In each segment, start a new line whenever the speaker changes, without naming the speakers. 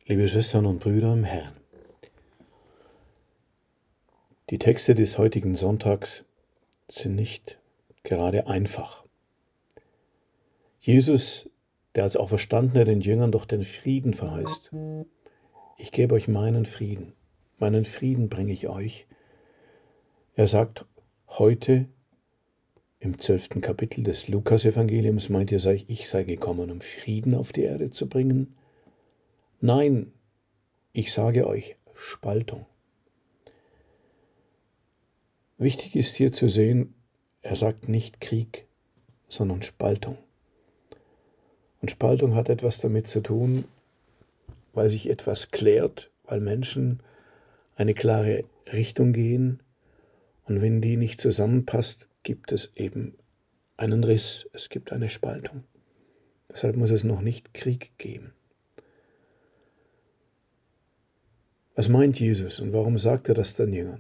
Liebe Schwestern und Brüder im Herrn, die Texte des heutigen Sonntags sind nicht gerade einfach. Jesus, der als Auferstandener den Jüngern doch den Frieden verheißt. Ich gebe euch meinen Frieden bringe ich euch. Er sagt heute im 12. Kapitel des Lukas-Evangeliums, meint ihr, ich sei gekommen, um Frieden auf die Erde zu bringen? Nein, ich sage euch, Spaltung. Wichtig ist hier zu sehen, er sagt nicht Krieg, sondern Spaltung. Und Spaltung hat etwas damit zu tun, weil sich etwas klärt, weil Menschen eine klare Richtung gehen und wenn die nicht zusammenpasst, gibt es eben einen Riss, es gibt eine Spaltung. Deshalb muss es noch nicht Krieg geben. Was meint Jesus und warum sagt er das den Jüngern?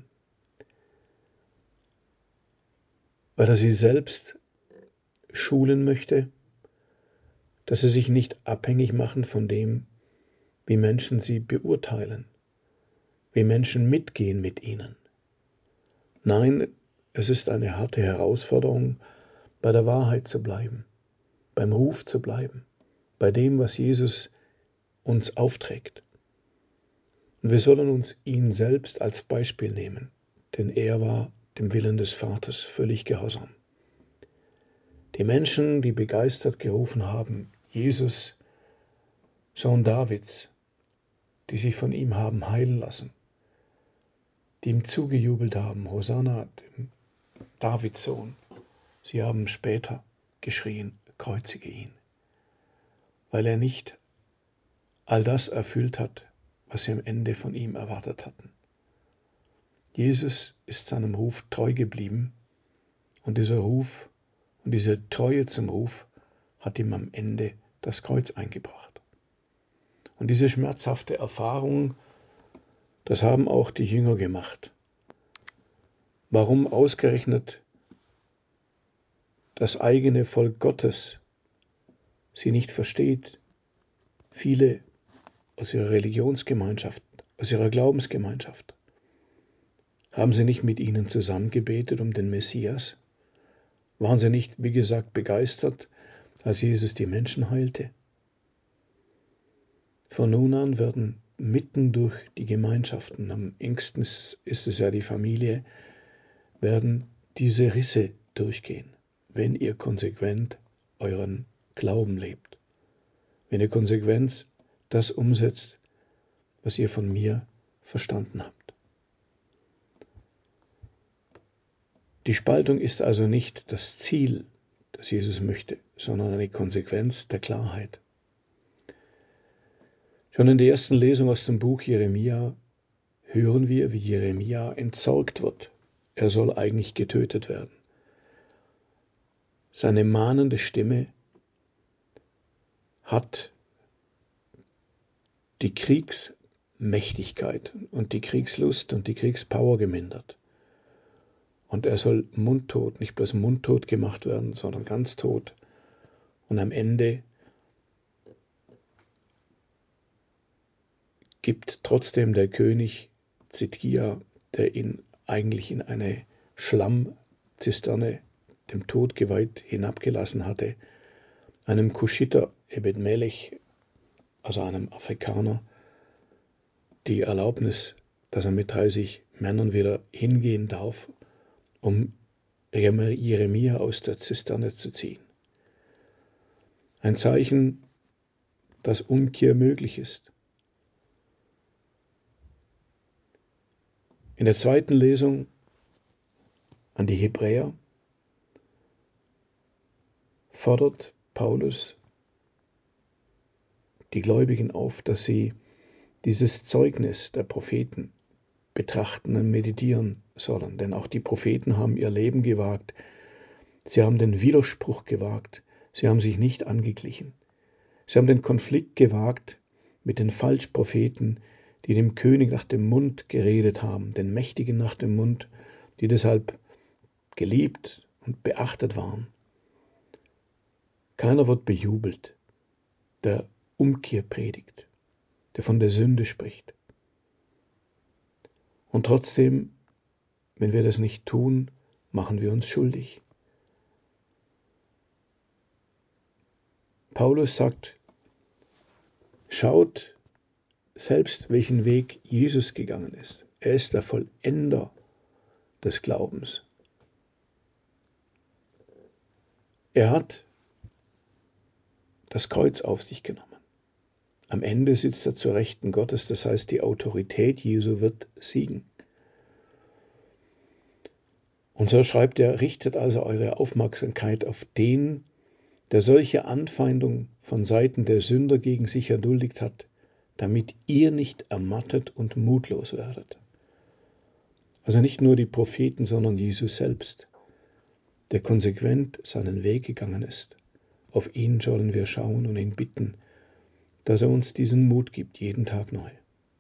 Weil er sie selbst schulen möchte, dass sie sich nicht abhängig machen von dem, wie Menschen sie beurteilen, wie Menschen mitgehen mit ihnen. Nein, es ist eine harte Herausforderung, bei der Wahrheit zu bleiben, beim Ruf zu bleiben, bei dem, was Jesus uns aufträgt. Und wir sollen uns ihn selbst als Beispiel nehmen, denn er war dem Willen des Vaters völlig gehorsam. Die Menschen, die begeistert gerufen haben, Jesus, Sohn Davids, die sich von ihm haben heilen lassen, die ihm zugejubelt haben, Hosanna, dem Davids Sohn, sie haben später geschrien, kreuzige ihn, weil er nicht all das erfüllt hat, was sie am Ende von ihm erwartet hatten. Jesus ist seinem Ruf treu geblieben und dieser Ruf und diese Treue zum Ruf hat ihm am Ende das Kreuz eingebracht. Und diese schmerzhafte Erfahrung, das haben auch die Jünger gemacht. Warum ausgerechnet das eigene Volk Gottes sie nicht versteht? Viele aus ihrer Religionsgemeinschaft, aus ihrer Glaubensgemeinschaft. Haben sie nicht mit ihnen zusammengebetet um den Messias? Waren sie nicht, wie gesagt, begeistert, als Jesus die Menschen heilte? Von nun an werden mitten durch die Gemeinschaften, am engsten ist es ja die Familie, werden diese Risse durchgehen, wenn ihr konsequent euren Glauben lebt. Wenn ihr konsequent das umsetzt, was ihr von mir verstanden habt. Die Spaltung ist also nicht das Ziel, das Jesus möchte, sondern eine Konsequenz der Klarheit. Schon in der ersten Lesung aus dem Buch Jeremia hören wir, wie Jeremia entsorgt wird. Er soll eigentlich getötet werden. Seine mahnende Stimme hat die Kriegsmächtigkeit und die Kriegslust und die Kriegspower gemindert. Und er soll mundtot, nicht bloß mundtot gemacht werden, sondern ganz tot. Und am Ende gibt trotzdem der König Zedkia, der ihn eigentlich in eine Schlammzisterne, dem Tod geweiht, hinabgelassen hatte, einem Kuschiter, Ebed Melech, also einem Afrikaner, die Erlaubnis, dass er mit 30 Männern wieder hingehen darf, um Jeremia aus der Zisterne zu ziehen. Ein Zeichen, dass Umkehr möglich ist. In der zweiten Lesung an die Hebräer fordert Paulus die Gläubigen auf, dass sie dieses Zeugnis der Propheten betrachten und meditieren sollen. Denn auch die Propheten haben ihr Leben gewagt. Sie haben den Widerspruch gewagt. Sie haben sich nicht angeglichen. Sie haben den Konflikt gewagt mit den Falschpropheten, die dem König nach dem Mund geredet haben, den Mächtigen nach dem Mund, die deshalb geliebt und beachtet waren. Keiner wird bejubelt, der Umkehr predigt, der von der Sünde spricht. Und trotzdem, wenn wir das nicht tun, machen wir uns schuldig. Paulus sagt, schaut selbst, welchen Weg Jesus gegangen ist. Er ist der Vollender des Glaubens. Er hat das Kreuz auf sich genommen. Am Ende sitzt er zur Rechten Gottes, das heißt, die Autorität Jesu wird siegen. Und so schreibt er, richtet also eure Aufmerksamkeit auf den, der solche Anfeindung von Seiten der Sünder gegen sich erduldigt hat, damit ihr nicht ermattet und mutlos werdet. Also nicht nur die Propheten, sondern Jesus selbst, der konsequent seinen Weg gegangen ist. Auf ihn sollen wir schauen und ihn bitten, dass er uns diesen Mut gibt, jeden Tag neu.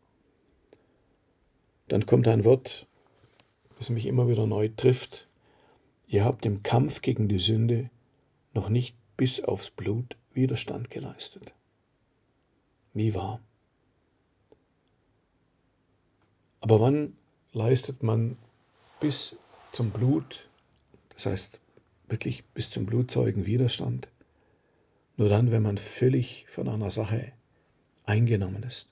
Dann kommt ein Wort, das mich immer wieder neu trifft. Ihr habt im Kampf gegen die Sünde noch nicht bis aufs Blut Widerstand geleistet. Wie wahr? Aber wann leistet man bis zum Blut, das heißt wirklich bis zum Blutzeugen Widerstand? Nur dann, wenn man völlig von einer Sache eingenommen ist.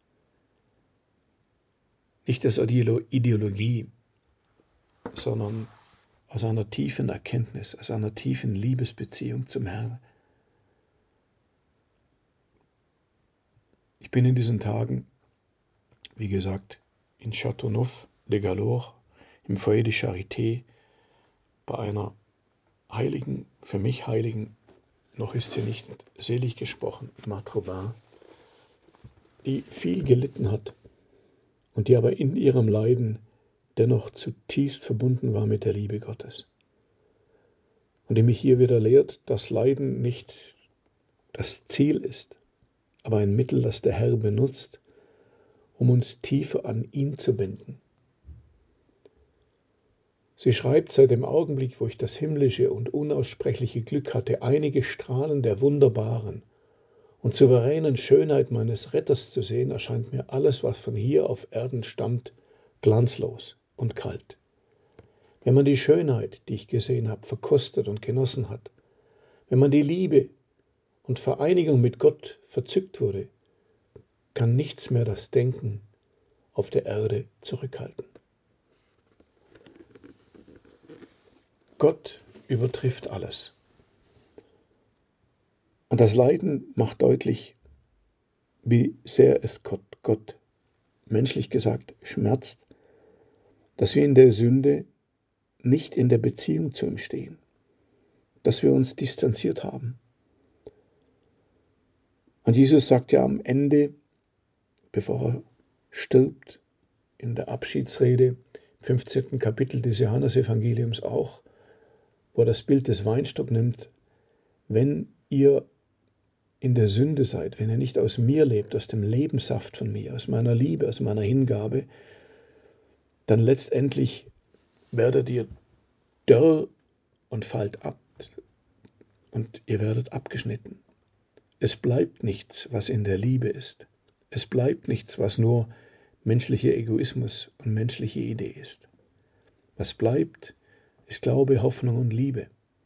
Nicht aus Ideologie, sondern aus einer tiefen Erkenntnis, aus einer tiefen Liebesbeziehung zum Herrn. Ich bin in diesen Tagen, wie gesagt, in Châteauneuf-de-Galore, im Foyer de Charité, bei einer Heiligen, für mich Heiligen, noch ist sie nicht selig gesprochen, Marthe Robin, die viel gelitten hat und die aber in ihrem Leiden dennoch zutiefst verbunden war mit der Liebe Gottes. Und die mich hier wieder lehrt, dass Leiden nicht das Ziel ist, aber ein Mittel, das der Herr benutzt, um uns tiefer an ihn zu binden. Sie schreibt, seit dem Augenblick, wo ich das himmlische und unaussprechliche Glück hatte, einige Strahlen der wunderbaren und souveränen Schönheit meines Retters zu sehen, erscheint mir alles, was von hier auf Erden stammt, glanzlos und kalt. Wenn man die Schönheit, die ich gesehen habe, verkostet und genossen hat, wenn man die Liebe und Vereinigung mit Gott verzückt wurde, kann nichts mehr das Denken auf der Erde zurückhalten. Gott übertrifft alles. Und das Leiden macht deutlich, wie sehr es Gott, menschlich gesagt, schmerzt, dass wir in der Sünde nicht in der Beziehung zu ihm stehen, dass wir uns distanziert haben. Und Jesus sagt ja am Ende, bevor er stirbt, in der Abschiedsrede, im 15. Kapitel des Johannesevangeliums auch, wo er das Bild des Weinstocks nimmt, wenn ihr in der Sünde seid, wenn ihr nicht aus mir lebt, aus dem Lebenssaft von mir, aus meiner Liebe, aus meiner Hingabe, dann letztendlich werdet ihr dürr und fallt ab und ihr werdet abgeschnitten. Es bleibt nichts, was in der Liebe ist. Es bleibt nichts, was nur menschlicher Egoismus und menschliche Idee ist. Was bleibt, ist Glaube, Hoffnung und Liebe.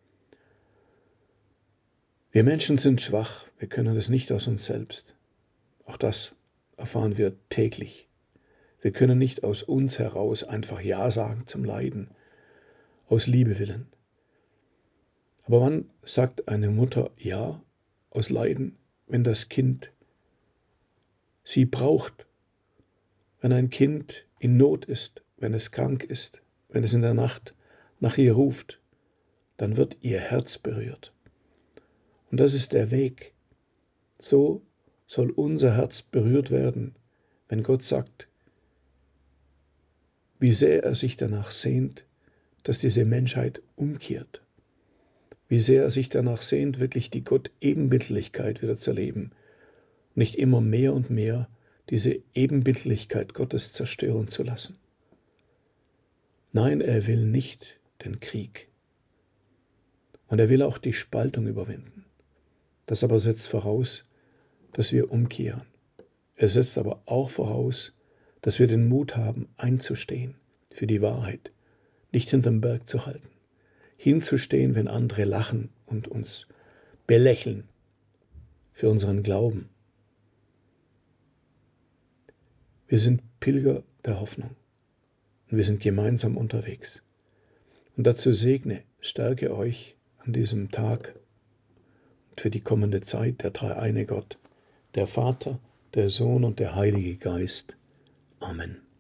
Wir Menschen sind schwach, wir können das nicht aus uns selbst. Auch das erfahren wir täglich. Wir können nicht aus uns heraus einfach Ja sagen zum Leiden, aus Liebe willen. Aber wann sagt eine Mutter Ja aus Leiden, wenn das Kind sie braucht, wenn ein Kind in Not ist, wenn es krank ist, wenn es in der Nacht nach ihr ruft, dann wird ihr Herz berührt. Und das ist der Weg. So soll unser Herz berührt werden, wenn Gott sagt, wie sehr er sich danach sehnt, dass diese Menschheit umkehrt. Wie sehr er sich danach sehnt, wirklich die Gott-Ebenbildlichkeit wieder zu erleben. Nicht immer mehr und mehr diese Ebenbildlichkeit Gottes zerstören zu lassen. Nein, er will nicht den Krieg. Und er will auch die Spaltung überwinden. Das aber setzt voraus, dass wir umkehren. Es setzt aber auch voraus, dass wir den Mut haben, einzustehen für die Wahrheit, nicht hinterm Berg zu halten, hinzustehen, wenn andere lachen und uns belächeln für unseren Glauben. Wir sind Pilger der Hoffnung und wir sind gemeinsam unterwegs. Und dazu segne, stärke euch an diesem Tag und für die kommende Zeit der dreieine Gott, der Vater, der Sohn und der Heilige Geist. Amen.